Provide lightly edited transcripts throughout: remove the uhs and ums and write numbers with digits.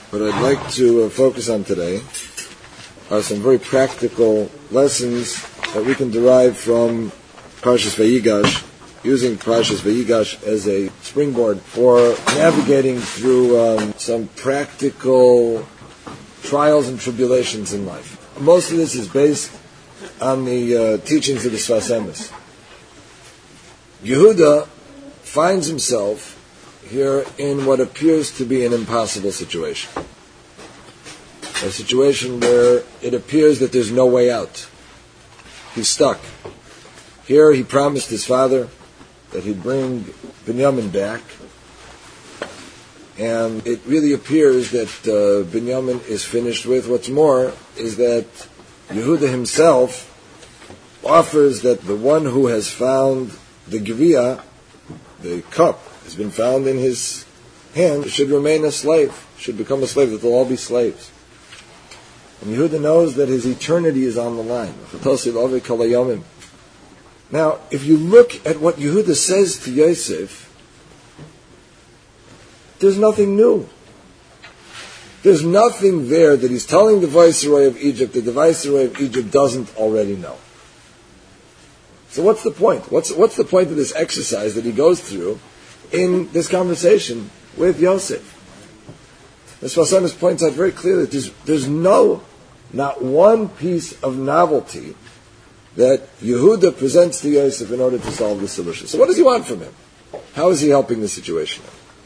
What I'd like to focus on today are some very practical lessons that we can derive from Parshas Vayigash, using Parshas Vayigash as a springboard for navigating through some practical trials and tribulations in life. Most of this is based on the teachings of the Sfas Emes. Yehuda finds himself here in what appears to be an impossible situation. A situation where it appears that there's no way out. He's stuck. Here he promised his father that he'd bring Binyamin back, and it really appears that Binyamin is finished with. What's more is that Yehuda himself offers that the one who has found the Geviyah, the cup, has been found in his hand, should remain a slave, should become a slave, that they'll all be slaves. And Yehuda knows that his eternity is on the line. Now, if you look at what Yehuda says to Yosef, there's nothing new. There's nothing there that he's telling the Viceroy of Egypt that the Viceroy of Egypt doesn't already know. So what's the point? What's the point of this exercise that he goes through in this conversation with Yosef? The Sfas Emes points out very clearly that there's not one piece of novelty that Yehuda presents to Yosef in order to solve the solution. So what does he want from him? How is he helping the situation?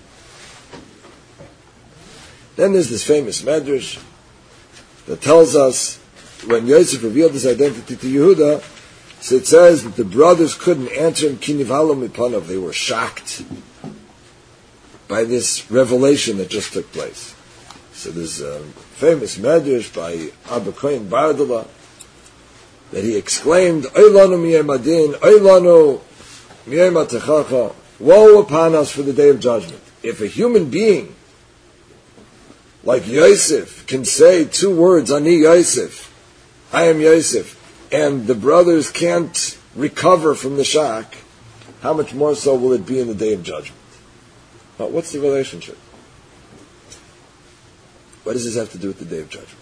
Then there's this famous medrash that tells us when Yosef revealed his identity to Yehuda, so it says that the brothers couldn't answer him, ki nivhalu mipanav. They were shocked by this revelation that just took place. So there's a famous medrash by Abba Kohen Bardala that he exclaimed, Oilanu miyem adin, Oilanu miyem atechacha, woe upon us for the day of judgment. If a human being like Yosef can say two words, Ani Yosef, I am Yosef, and the brothers can't recover from the shock, how much more so will it be in the day of judgment? But what's the relationship? What does this have to do with the day of judgment?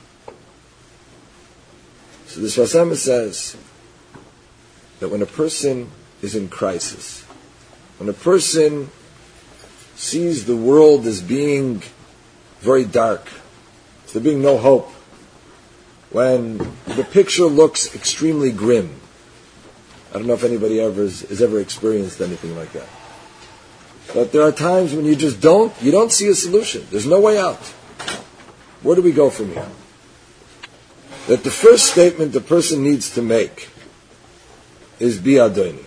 So the Sfas Emes says that when a person is in crisis, when a person sees the world as being very dark, as there being no hope, when the picture looks extremely grim. I don't know if anybody has ever experienced anything like that. But there are times when you don't see a solution. There's no way out. Where do we go from here? That the first statement the person needs to make is Bi Adoni.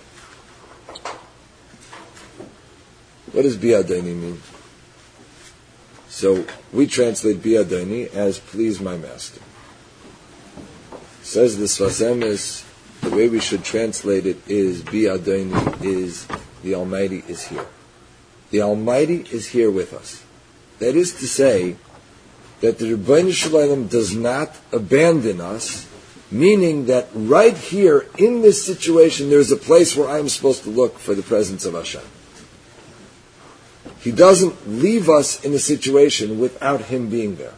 What does Bi Adoni mean? So we translate Bi Adoni as please my master. Says the Sfas Emes, the way we should translate it is Bi Adoni is the Almighty is here. The Almighty is here with us. That is to say that the Rebbeinu Shalom does not abandon us, meaning that right here in this situation there's a place where I'm supposed to look for the presence of Hashem. He doesn't leave us in a situation without Him being there.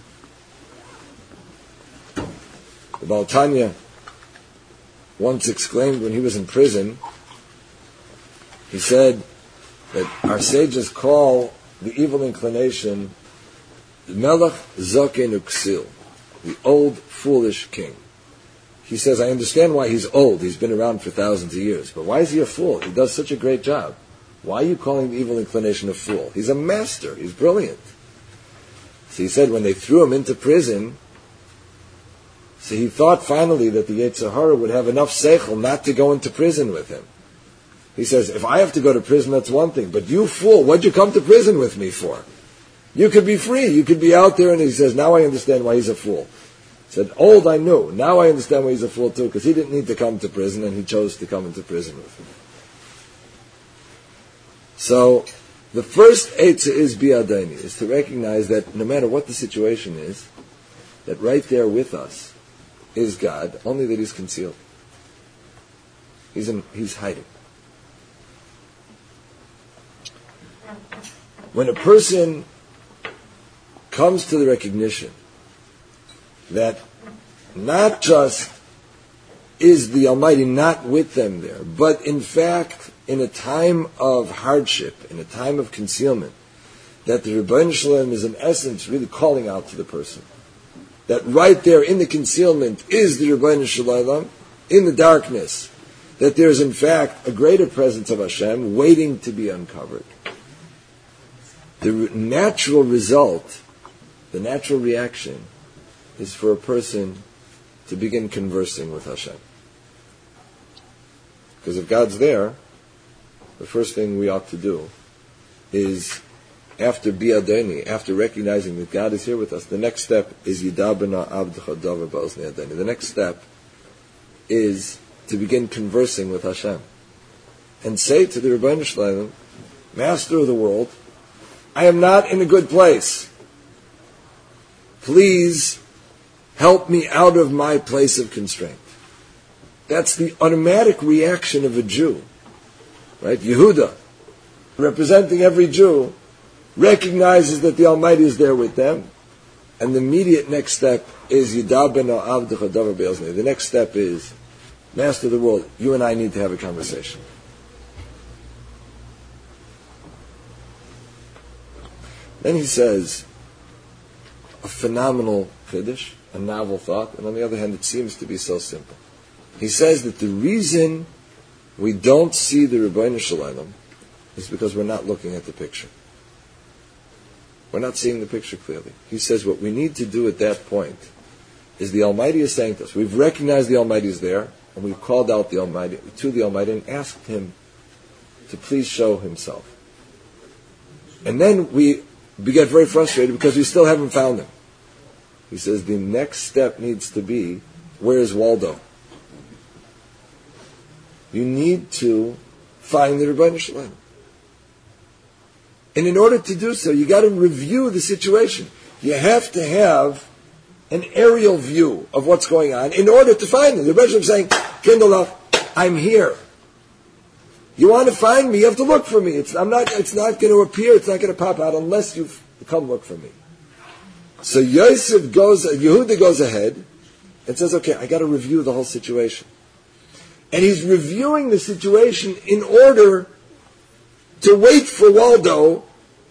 The Baal Tanya once exclaimed when he was in prison, he said that our sages call the evil inclination the Melech Zoken Uksil, the old foolish king. He says, I understand why he's old, he's been around for thousands of years, but why is he a fool? He does such a great job. Why are you calling the evil inclination a fool? He's a master, he's brilliant. So he said when they threw him into prison, so he thought finally that the Yetzer Hara would have enough seichel not to go into prison with him. He says, if I have to go to prison, that's one thing, but you fool, what'd you come to prison with me for? You could be free, you could be out there, and he says, now I understand why he's a fool. He said, old I knew, now I understand why he's a fool too, because he didn't need to come to prison, and he chose to come into prison with me. So, the first Eitzah is Bi Adoni, is to recognize that no matter what the situation is, that right there with us is God, only that He's concealed. He's hiding. When a person comes to the recognition that not just is the Almighty not with them there, but in fact, in a time of hardship, in a time of concealment, that the Rebbeinu Shalom is in essence really calling out to the person. That right there in the concealment is the Rebbeinu Shalom, in the darkness, that there is in fact a greater presence of Hashem waiting to be uncovered. The natural result, the natural reaction, is for a person to begin conversing with Hashem. Because if God's there, the first thing we ought to do is, after bi'adeni, after recognizing that God is here with us, the next step is yidabena avdecha davar ba'ozni adeni. The next step is to begin conversing with Hashem. And say to the Rebbeinu Shalom, Master of the world, I am not in a good place. Please help me out of my place of constraint. That's the automatic reaction of a Jew. Right? Yehuda, representing every Jew, recognizes that the Almighty is there with them, and the immediate next step is Yidabena Avdecha Davar Be'ozni. The next step is, Master of the world, you and I need to have a conversation. Then he says a phenomenal chiddush, a novel thought, and on the other hand, it seems to be so simple. He says that the reason we don't see the Rebbeinu Shalom is because we're not looking at the picture. We're not seeing the picture clearly. He says what we need to do at that point is the Almighty is saying to us, we've recognized the Almighty is there, and we've called out the Almighty to the Almighty and asked Him to please show Himself. And then we get very frustrated because we still haven't found Him. He says the next step needs to be, where is Waldo? You need to find the Rebbeinu Shalom. And in order to do so, you got to review the situation. You have to have an aerial view of what's going on in order to find him. The Rebbe is saying, Kindle, I'm here. You want to find me, you have to look for me. It's not going to appear, it's not going to pop out unless you come look for me. So Yehuda goes ahead and says, okay, I got to review the whole situation. And he's reviewing the situation in order to wait for Waldo.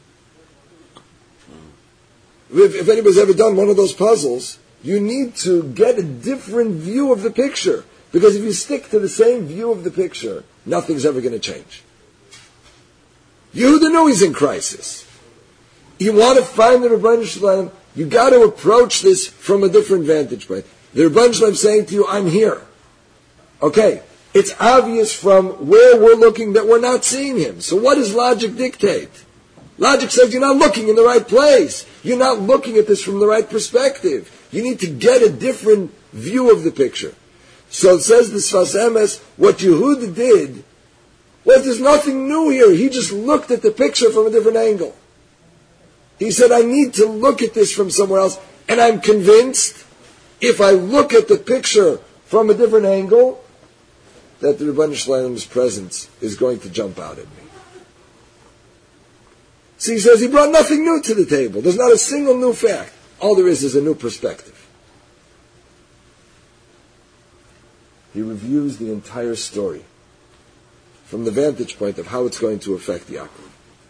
If anybody's ever done one of those puzzles, you need to get a different view of the picture. Because if you stick to the same view of the picture, nothing's ever going to change. Yehuda knows he's in crisis. You want to find the Rebbeinu Shalom, you got to approach this from a different vantage point. The Rebbeinu Shalom is saying to you, I'm here. Okay, it's obvious from where we're looking that we're not seeing him. So what does logic dictate? Logic says you're not looking in the right place. You're not looking at this from the right perspective. You need to get a different view of the picture. So it says the Sfas Emes, what Yehuda did was there's nothing new here. He just looked at the picture from a different angle. He said, I need to look at this from somewhere else. And I'm convinced, if I look at the picture from a different angle, that the Rebbeinu Shalom's presence is going to jump out at me. So he says he brought nothing new to the table. There's not a single new fact. All there is a new perspective. He reviews the entire story from the vantage point of how it's going to affect Yaakov.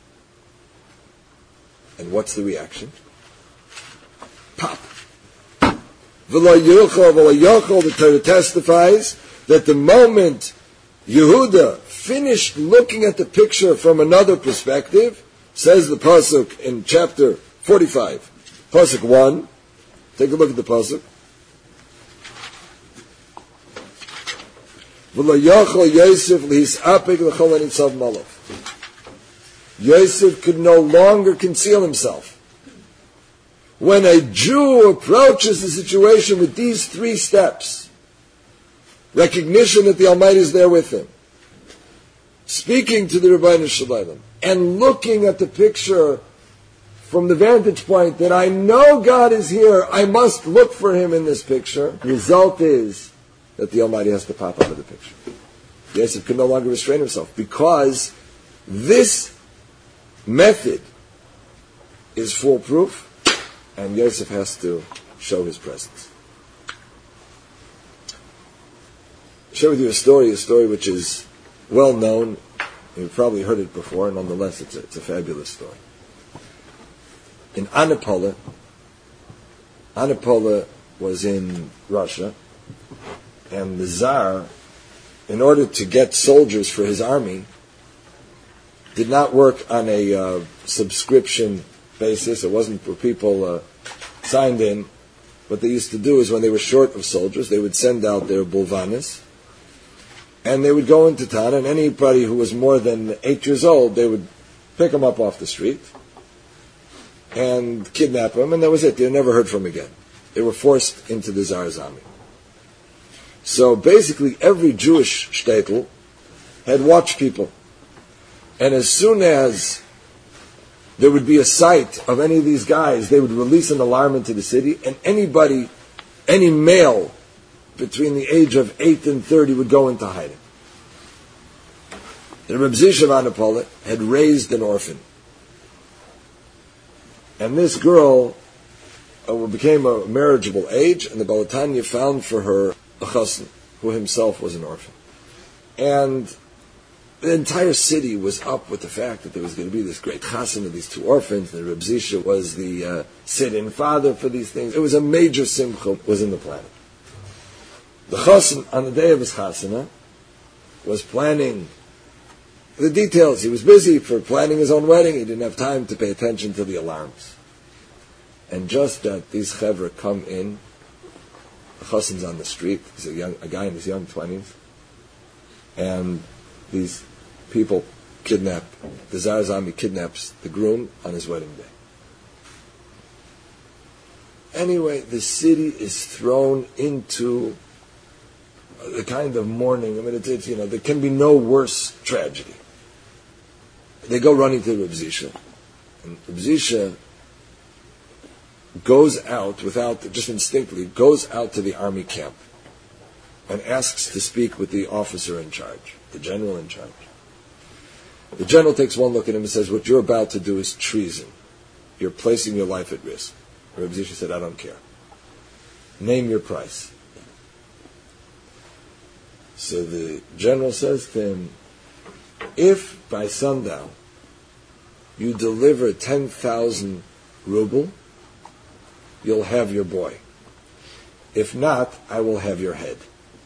And what's the reaction? Pop. V'lo yochol, the Torah testifies that the moment Yehuda finished looking at the picture from another perspective, says the pasuk in chapter 45, pasuk 1. Take a look at the pasuk. V'lo yochol Yosef lihisapik l'chol hanitzav malav. Yosef could no longer conceal himself. When a Jew approaches the situation with these three steps, recognition that the Almighty is there with him, speaking to the Rebbeinu Shalom, and looking at the picture from the vantage point that I know God is here, I must look for him in this picture, the result is that the Almighty has to pop out of the picture. Yosef could no longer restrain himself because this method is foolproof and Yosef has to show his presence. I'll share with you a story which is well known. You've probably heard it before, nonetheless it's a fabulous story. In Anapola was in Russia, and the Tsar, in order to get soldiers for his army, did not work on a subscription basis. It wasn't where people signed in. What they used to do is when they were short of soldiers, they would send out their bulvanis, and they would go into town, and anybody who was more than 8 years old, they would pick them up off the street and kidnap them, and that was it. They were never heard from again. They were forced into the Tsar's army. So basically every Jewish shtetl had watch people. And as soon as there would be a sight of any of these guys, they would release an alarm into the city, and anybody, any male between the age of 8 and 30 would go into hiding. The Reb Zisha of Anapola had raised an orphan. And this girl became a marriageable age, and the Baal HaTanya found for her a chassan, who himself was an orphan. And the entire city was up with the fact that there was going to be this great chassan of these two orphans, and Reb Zisha was the sit-in father for these things. It was a major simcha was in the planet. The chassan, on the day of his chasana, was planning the details. He was busy for planning his own wedding. He didn't have time to pay attention to the alarms. And just that these chevra come in, the chassan's on the street. He's a guy in his young 20s. And these people kidnap, the Tsar's army kidnaps the groom on his wedding day. Anyway, the city is thrown into the kind of mourning. I mean, it's there can be no worse tragedy. They go running to Reb Zisha, and Reb Zisha goes out just instinctively, goes out to the army camp and asks to speak with the officer in charge, the general in charge. The general takes one look at him and says, "What you're about to do is treason. You're placing your life at risk." Reb Zisha said, "I don't care. Name your price." So the general says to him, "If by sundown you deliver 10,000 ruble, you'll have your boy. If not, I will have your head."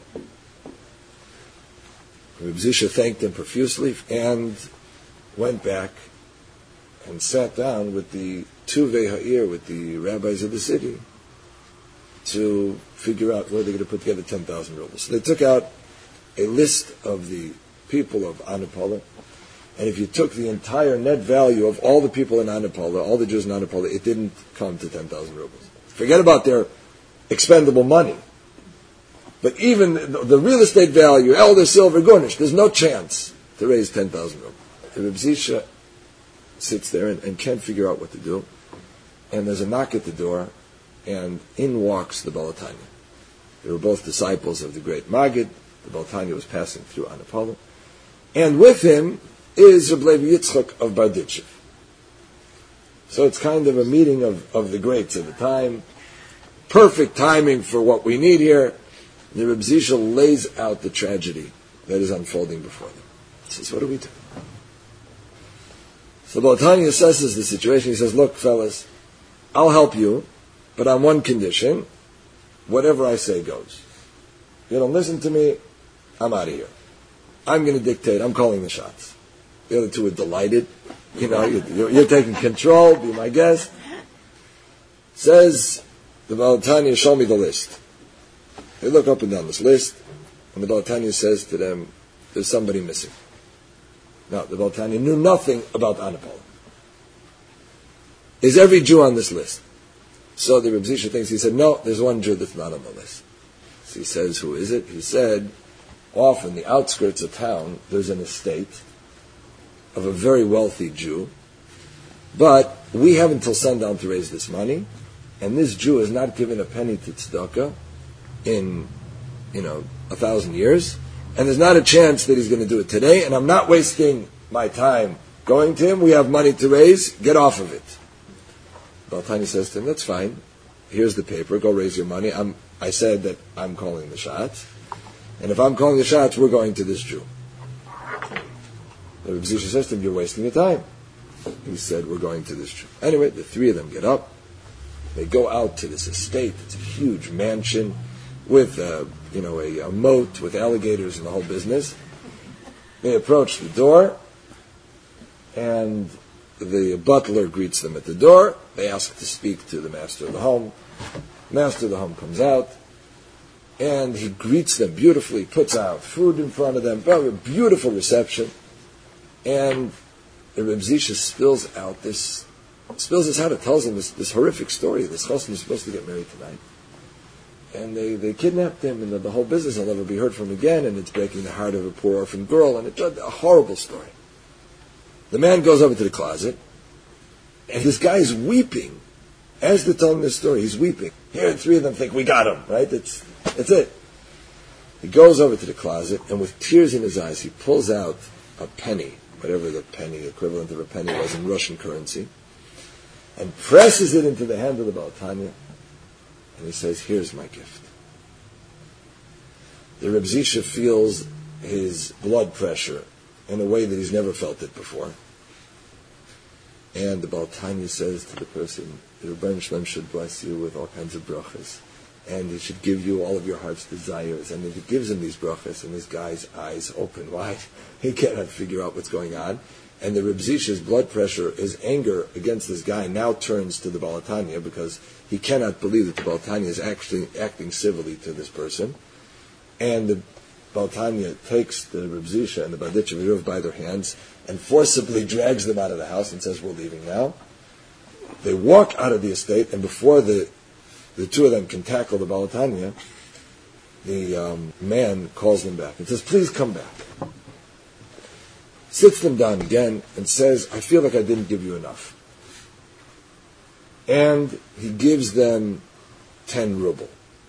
Reb Zisha thanked him profusely and went back and sat down with the Tuvei Ha'ir, with the rabbis of the city, to figure out where they're going to put together 10,000 rubles. So they took out a list of the people of Anapola, and if you took the entire net value of all the people in Anapola, all the Jews in Anapola, it didn't come to 10,000 rubles. Forget about their expendable money. But even the real estate value, elder, silver, Gurnish, there's no chance to raise 10,000 rubles. The Reb Zisha sits there and can't figure out what to do. And there's a knock at the door, and in walks the Baal HaTanya. They were both disciples of the great Maggid. The Baal HaTanya was passing through Anapola. And with him is Reb Levi Yitzchak of Barditchev. So it's kind of a meeting of the greats of the time. Perfect timing for what we need here. The Reb Zisha lays out the tragedy that is unfolding before them. He says, "What do we do?" So Baal HaTanya assesses the situation. He says, "Look, fellas, I'll help you, but on one condition: whatever I say goes. You don't listen to me, I'm out of here. I'm going to dictate. I'm calling the shots." The other two are delighted. You're taking control. Be my guest. Says the Baal HaTanya, "Show me the list." They look up and down this list, and the Baal HaTanya says to them, "There's somebody missing." Now, the Baal HaTanya knew nothing about Anapola. Is every Jew on this list? So the Reb Zisha thinks, he said, "No, there's one Jew that's not on the list." So he says, "Who is it?" He said, "Off in the outskirts of town, there's an estate of a very wealthy Jew, but we have until sundown to raise this money, and this Jew has not given a penny to tzedakah in 1,000 years, and there's not a chance that he's going to do it today, and I'm not wasting my time going to him. We have money to raise. Get off of it." Baal Tanya says to him, that's fine. Here's the paper. Go raise your money. I said that I'm calling the shots. And if I'm calling the shots, we're going to this Jew. The Reb Zisha says to him, you're wasting your time. He said, we're going to this Jew. Anyway, the three of them get up. They go out to this estate. It's a huge mansion with a moat with alligators and the whole business. They approach the door, and the butler greets them at the door. They ask to speak to the master of the home. Master of the home comes out, and he greets them beautifully, puts out food in front of them, a beautiful reception. And the Reb Zisha spills this out. It tells them this horrific story. This chassan is supposed to get married tonight. And they kidnapped him, and the whole business will never be heard from again, and it's breaking the heart of a poor orphan girl, and it's a horrible story. The man goes over to the closet, and this guy is weeping. As they're telling this story, he's weeping. Here, the three of them think, we got him, right? That's it. He goes over to the closet, and with tears in his eyes, he pulls out a penny, whatever the penny equivalent of a penny was in Russian currency, and presses it into the hand of the Baal Tanya, and he says, here's my gift. The Reb Zisha feels his blood pressure in a way that he's never felt it before. And the Baal Tanya says to the person, the Rebbeinu Shalom should bless you with all kinds of brachas, and he should give you all of your heart's desires. And he gives him these brachas, and this guy's eyes open wide. He cannot figure out what's going on. And the Reb Zisha's blood pressure, his anger against this guy now turns to the Baal Tanya, because he cannot believe that the Baal Tanya is actually acting civilly to this person. And the Baal Tanya takes the Reb Zisha and the Baditch Viruv by their hands and forcibly drags them out of the house and says, we're leaving now. They walk out of the estate, and before the two of them can tackle the Baal Tanya, the man calls them back and says, please come back. Sits them down again and says, I feel like I didn't give you enough. And he gives them 10 ruble,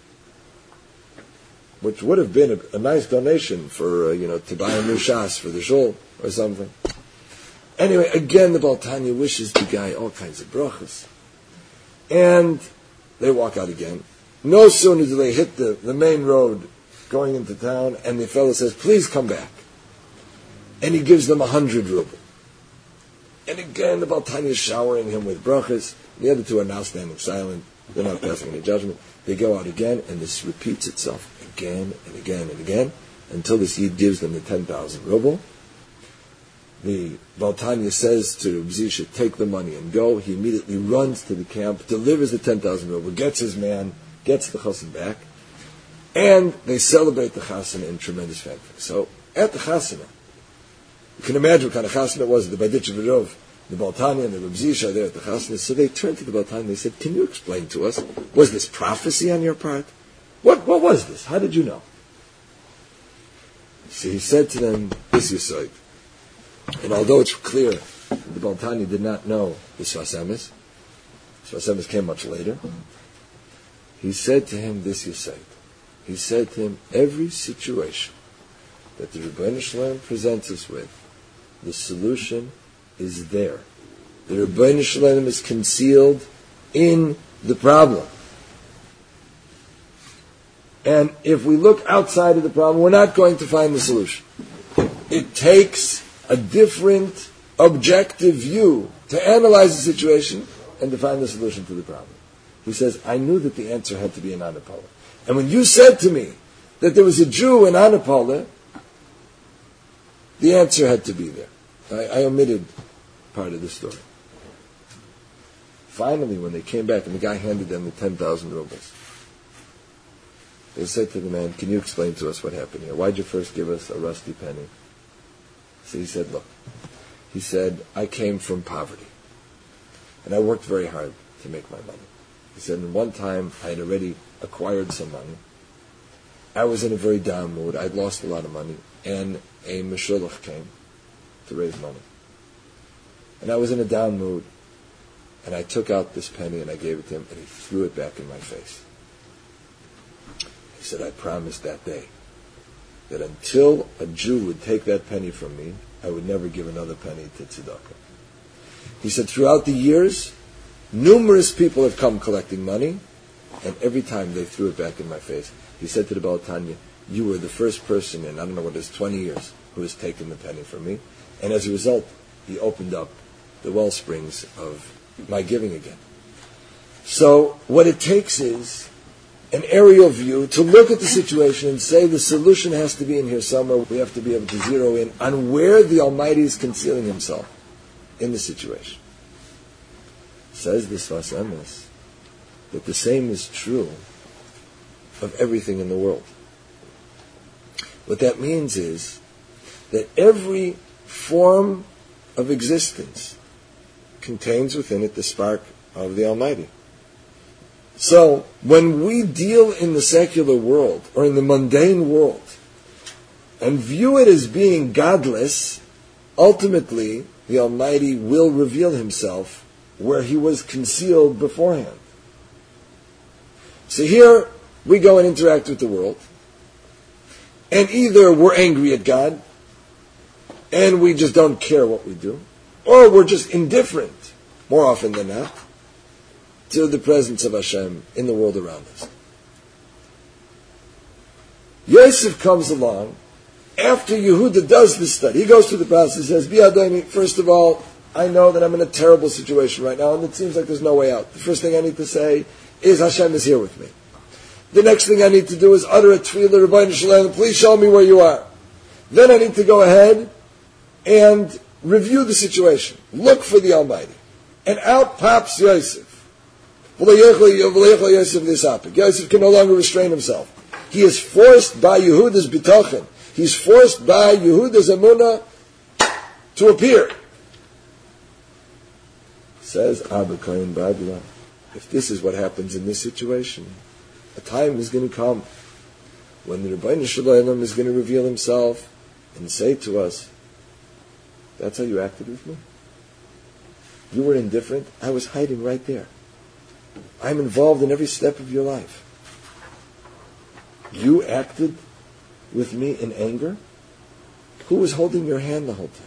which would have been a nice donation for, to buy a new shas for the shul or something. Anyway, again, the Baal Tanya wishes the guy all kinds of brachas. And they walk out again. No sooner do they hit the main road going into town, and the fellow says, please come back. And he gives them 100 ruble. And again, the Baal Tanya is showering him with brachas. The other two are now standing silent. They're not passing any judgment. They go out again, and this repeats itself again and again and again, until this Yid gives them the 10,000 ruble. The Baal Tanya says to Reb Zisha, take the money and go. He immediately runs to the camp, delivers the 10,000 ruble, gets his man, gets the chassan back, and they celebrate the chasana in tremendous fanfare. So, at the chasana, you can imagine what kind of chasana it was. The Baditch Viruv, the Baal Tanya, and the Reb Zisha are there at the chasana. So they turned to the Baal Tanya and they said, can you explain to us, was this prophecy on your part? What was this? How did you know? So he said to them, this Yesod. And although it's clear the Baal Tanya did not know the Sfas Emes, Sfas Emes came much later, he said to him this Yesod. He said to him, every situation that the Rebbeinu Shalom presents us with, the solution is there. The Rebbeinu Shalom is concealed in the problem. And if we look outside of the problem, we're not going to find the solution. It takes a different objective view to analyze the situation and to find the solution to the problem. He says, I knew that the answer had to be in Anapola. And when you said to me that there was a Jew in Anapola, the answer had to be there. I omitted part of the story. Finally, when they came back and the guy handed them the 10,000 rubles, they said to the man, can you explain to us what happened here? Why'd you first give us a rusty penny? So he said, look, he said, I came from poverty, and I worked very hard to make my money. He said, and one time I had already acquired some money. I was in a very down mood. I'd lost a lot of money, and a meshulach came to raise money. And I was in a down mood, and I took out this penny and I gave it to him, and he threw it back in my face. He said, I promised that day that until a Jew would take that penny from me, I would never give another penny to tzedakah. He said, throughout the years, Numerous people have come collecting money, and every time they threw it back in my face. He said to the Baal Tanya, you were the first person in, I don't know what it is, 20 years, who has taken the penny from me. And as a result, he opened up the well springs of my giving again. So what it takes is an aerial view to look at the situation and say the solution has to be in here somewhere. We have to be able to zero in on where the Almighty is concealing himself in the situation. Says the Sfas Emes that the same is true of everything in the world. What that means is that every form of existence contains within it the spark of the Almighty. So, when we deal in the secular world, or in the mundane world, and view it as being godless, ultimately, the Almighty will reveal himself where he was concealed beforehand. So here, we go and interact with the world, and either we're angry at God, and we just don't care what we do, or we're just indifferent, more often than not, to the presence of Hashem in the world around us. Yosef comes along after Yehuda does this study. He goes through the process and says, Bi'adoni, first of all, I know that I'm in a terrible situation right now, and it seems like there's no way out. The first thing I need to say is Hashem is here with me. The next thing I need to do is utter a tefillah, Rabbeinu Shalom, please show me where you are. Then I need to go ahead and review the situation. Look for the Almighty. And out pops Yosef. Yosef can no longer restrain himself. He is forced by Yehuda's bitochen. He's forced by Yehuda's emunah to appear. Says Abba Kohen Babylon, if this is what happens in this situation, a time is going to come when the Rebbeinu Shalom is going to reveal himself and say to us, that's how you acted with me? You were indifferent. I was hiding right there. I'm involved in every step of your life. You acted with me in anger? Who was holding your hand the whole time?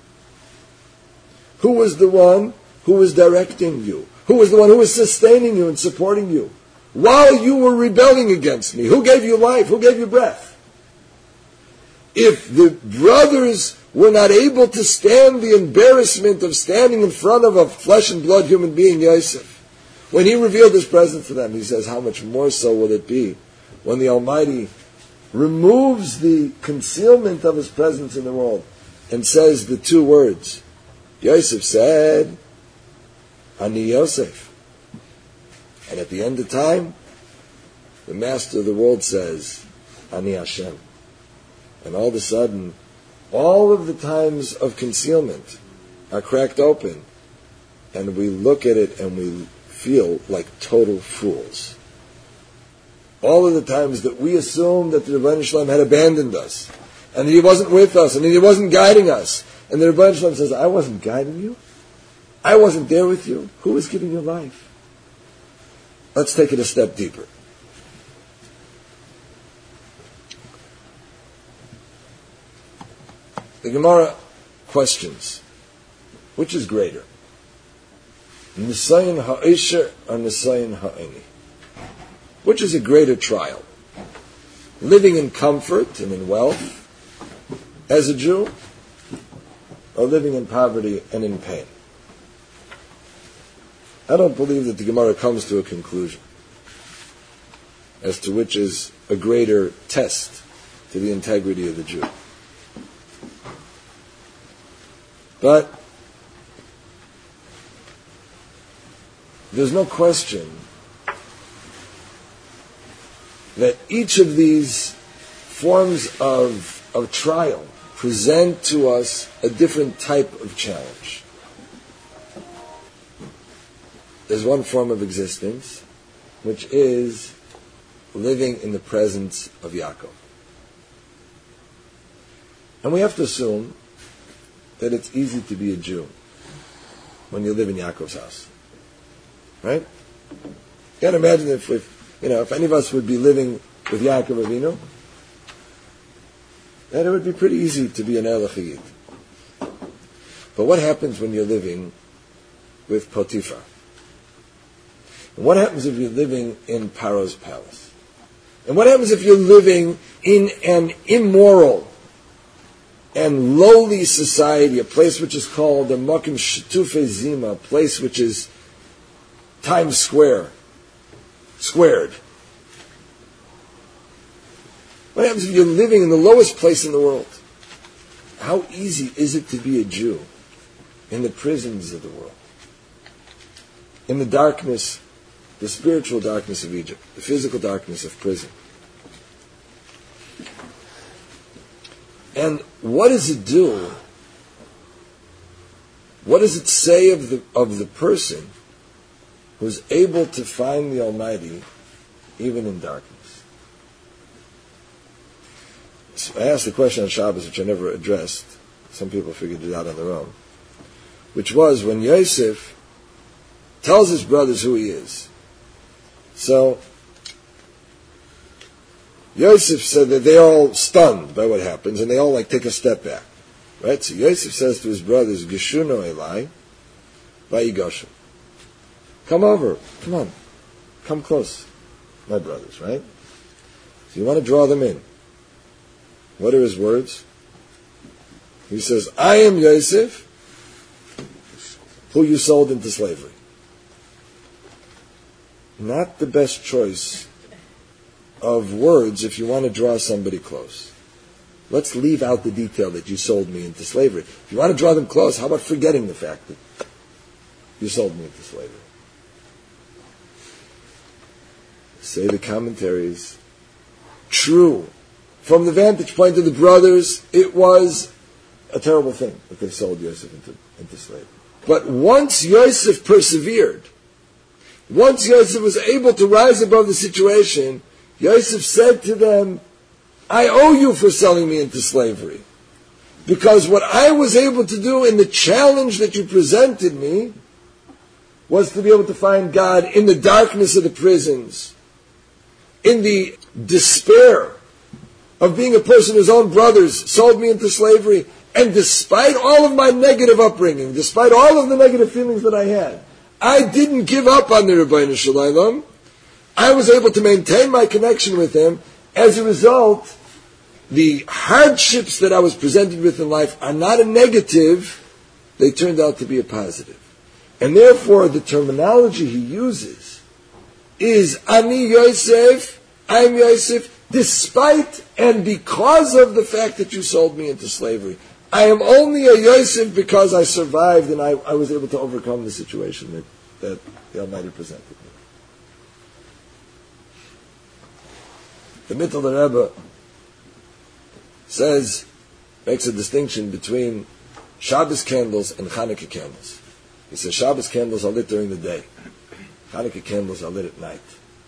Who was the one who was directing you? Who was the one who was sustaining you and supporting you? While you were rebelling against me, who gave you life? Who gave you breath? If the brothers were not able to stand the embarrassment of standing in front of a flesh and blood human being, Yosef, when he revealed his presence to them, he says, how much more so will it be when the Almighty removes the concealment of his presence in the world and says the two words. Yosef said, Ani Yosef. And at the end of time, the master of the world says, Ani Hashem. And all of a sudden, all of the times of concealment are cracked open, and we look at it and we feel like total fools. All of the times that we assumed that the Rebbeinu Shalom had abandoned us, and that he wasn't with us, and that he wasn't guiding us, and the Rebbeinu Shalom says, I wasn't guiding you? I wasn't there with you? Who was giving you life? Let's take it a step deeper. The Gemara questions, which is greater? Nisayin ha'isher or Nisayin ha'ini? Which is a greater trial? Living in comfort and in wealth as a Jew, or living in poverty and in pain? I don't believe that the Gemara comes to a conclusion as to which is a greater test to the integrity of the Jew. But there's no question that each of these forms of trial present to us a different type of challenge. There's one form of existence, which is living in the presence of Yaakov. And we have to assume that it's easy to be a Jew when you live in Yaakov's house. Right? You can't imagine if any of us would be living with Yaakov Avinu, then it would be pretty easy to be an Elachiyid. But what happens when you're living with Potiphar? And what happens if you're living in Paro's palace? And what happens if you're living in an immoral and lowly society, a place which is called the Makim Shtufe Zima, a place which is Times Square, squared? What happens if you're living in the lowest place in the world? How easy is it to be a Jew in the prisons of the world? In the darkness, the spiritual darkness of Egypt, the physical darkness of prison. And what does it do? What does it say of the person who's able to find the Almighty even in darkness? So I asked a question on Shabbos which I never addressed. Some people figured it out on their own. Which was when Yosef tells his brothers who he is. So Yosef said that they're all stunned by what happens, and they all take a step back. Right? So Yosef says to his brothers, Geshuno Elai, Vayigoshu. Come over. Come on. Come close, my brothers, right? So you want to draw them in. What are his words? He says, I am Yosef, who you sold into slavery. Not the best choice of words if you want to draw somebody close. Let's leave out the detail that you sold me into slavery. If you want to draw them close, how about forgetting the fact that you sold me into slavery? Say the commentaries, true. From the vantage point of the brothers, it was a terrible thing that they sold Yosef into slavery. But once Yosef persevered, once Yosef was able to rise above the situation, Yosef said to them, I owe you for selling me into slavery. Because what I was able to do in the challenge that you presented me was to be able to find God in the darkness of the prisons, in the despair of being a person whose own brothers sold me into slavery, and despite all of my negative upbringing, despite all of the negative feelings that I had, I didn't give up on the Rebbeinu Shalom. I was able to maintain my connection with him. As a result, the hardships that I was presented with in life are not a negative, they turned out to be a positive. And therefore, the terminology he uses is Ani Yosef, I'm Yosef, despite and because of the fact that you sold me into slavery. I am only a Yosef because I survived and I was able to overcome the situation that the Almighty presented me. The Mittler Rebbe makes a distinction between Shabbos candles and Hanukkah candles. He says Shabbos candles are lit during the day. Hanukkah candles are lit at night.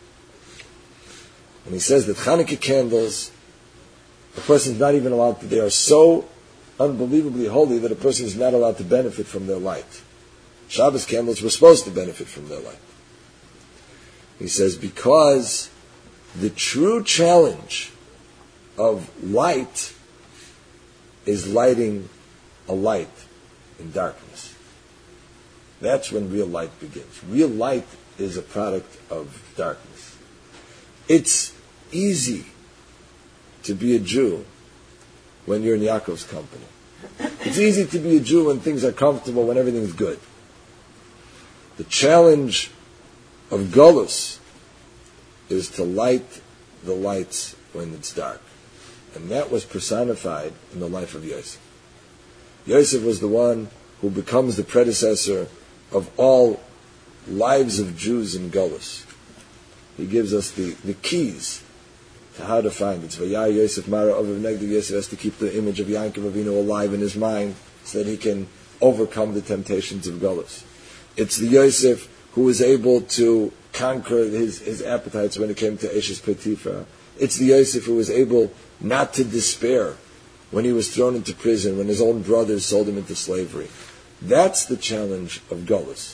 And he says that Hanukkah candles, a person's not even allowed to, they are so unbelievably holy that a person is not allowed to benefit from their light. Shabbos candles were supposed to benefit from their light. He says because the true challenge of light is lighting a light in darkness. That's when real light begins. Real light is a product of darkness. It's easy to be a Jew when you're in Yaakov's company. It's easy to be a Jew when things are comfortable, when everything's good. The challenge of Golus is to light the lights when it's dark. And that was personified in the life of Yosef. Yosef was the one who becomes the predecessor of all lives of Jews in Golus. He gives us the keys to how to find it. It's Vayar Yosef Mara Ovav Negdi. Yosef has to keep the image of Yankov Avinu alive in his mind so that he can overcome the temptations of Golus. It's the Yosef who was able to conquer his appetites when it came to Eshes Potiphar. It's the Yosef who was able not to despair when he was thrown into prison, when his own brothers sold him into slavery. That's the challenge of Golus.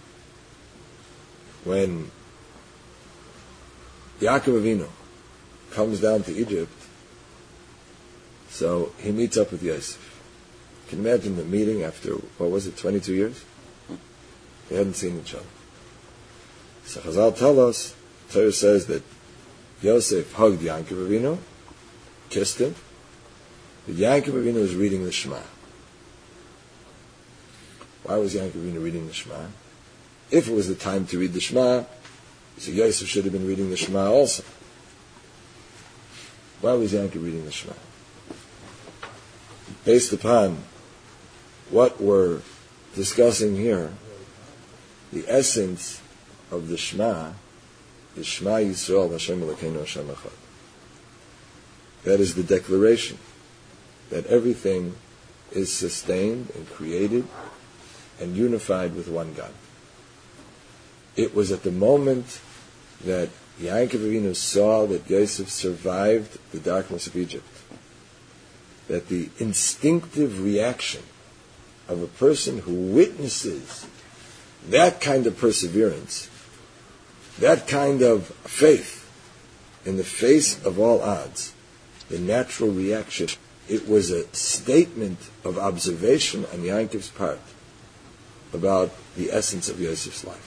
When Yaakov Avinu comes down to Egypt, so he meets up with Yosef. Can you imagine the meeting after, 22 years? They hadn't seen each other. So Chazal tell us, Torah says that Yosef hugged Yaakov Avinu, kissed him, but Yaakov Avinu was reading the Shema. Why was Yaakov Avinu reading the Shema? If it was the time to read the Shema, so Yosef should have been reading the Shema also. Why was Yaakov reading the Shema? Based upon what we're discussing here, the essence of the Shema is Shema Yisrael Hashem Elokeinu Hashem Echad. That is the declaration that everything is sustained and created and unified with one God. It was at the moment that Yaakov Avinu saw that Yosef survived the darkness of Egypt, that the instinctive reaction of a person who witnesses that kind of perseverance, that kind of faith in the face of all odds, the natural reaction, it was a statement of observation on Yaakov's part about the essence of Yosef's life.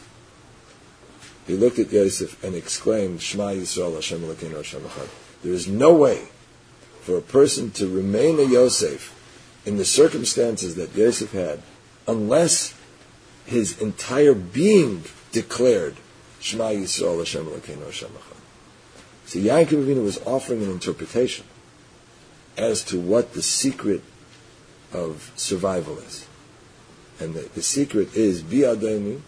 He looked at Yosef and exclaimed, Shema Yisrael Hashem Elokeinu Hashem Echad. There is no way for a person to remain a Yosef in the circumstances that Yosef had unless his entire being declared Shema Yisrael Hashem Elokeinu Hashem Echad. So Yaakov Avinu was offering an interpretation as to what the secret of survival is. And the secret is, Bi'adoni,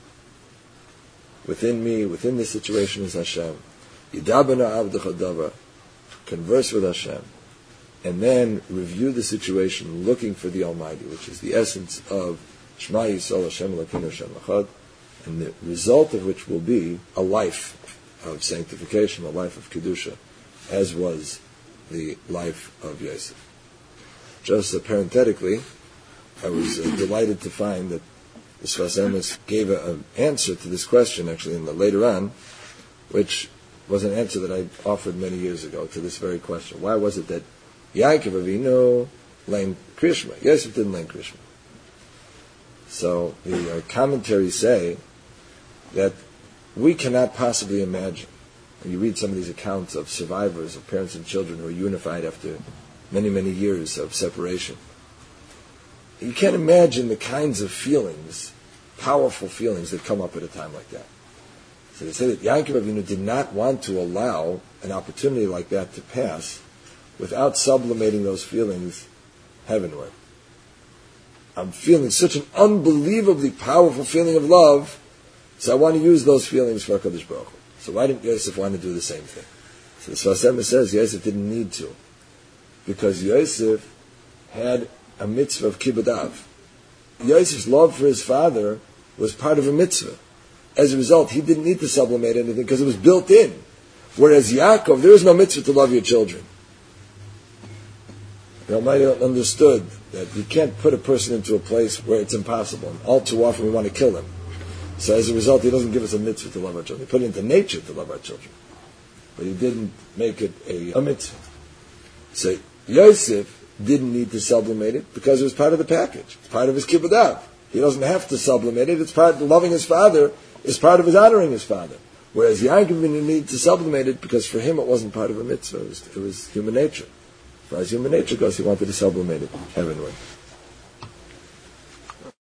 within me, within this situation is Hashem. Yidabana avdecha davar, converse with Hashem, and then review the situation looking for the Almighty, which is the essence of Shema Yisrael Hashem Elokeinu Hashem Echad, and the result of which will be a life of sanctification, a life of Kedusha, as was the life of Yosef. Just parenthetically, I was delighted to find that the Sfas Emes gave an answer to this question, actually, later on, which was an answer that I offered many years ago to this very question. Why was it that Yaakov Avinu learned Krishma? Yosef didn't learn Krishma. So the commentaries say that we cannot possibly imagine, when you read some of these accounts of survivors, of parents and children who are unified after many, many years of separation, you can't imagine the kinds of feelings, powerful feelings that come up at a time like that. So they say that Yaakov Avinu did not want to allow an opportunity like that to pass without sublimating those feelings heavenward. I'm feeling such an unbelievably powerful feeling of love, so I want to use those feelings for HaKadosh Baruch Hu. So why didn't Yosef want to do the same thing? So the Sfas Emes says Yosef didn't need to, because Yosef had a mitzvah of kibbud av. Yosef's love for his father was part of a mitzvah. As a result, he didn't need to sublimate anything because it was built in. Whereas Yaakov, there is no mitzvah to love your children. The Almighty understood that you can't put a person into a place where it's impossible. And all too often we want to kill them. So as a result, he doesn't give us a mitzvah to love our children. He put it into nature to love our children. But he didn't make it a mitzvah. So Yosef didn't need to sublimate it because it was part of the package. It's part of his kibbud av. He doesn't have to sublimate it. It's part of loving his father. Is part of his honoring his father. Whereas Yaakov didn't need to sublimate it because for him it wasn't part of a mitzvah. It was human nature. As far as human nature goes, he wanted to sublimate it heavenward.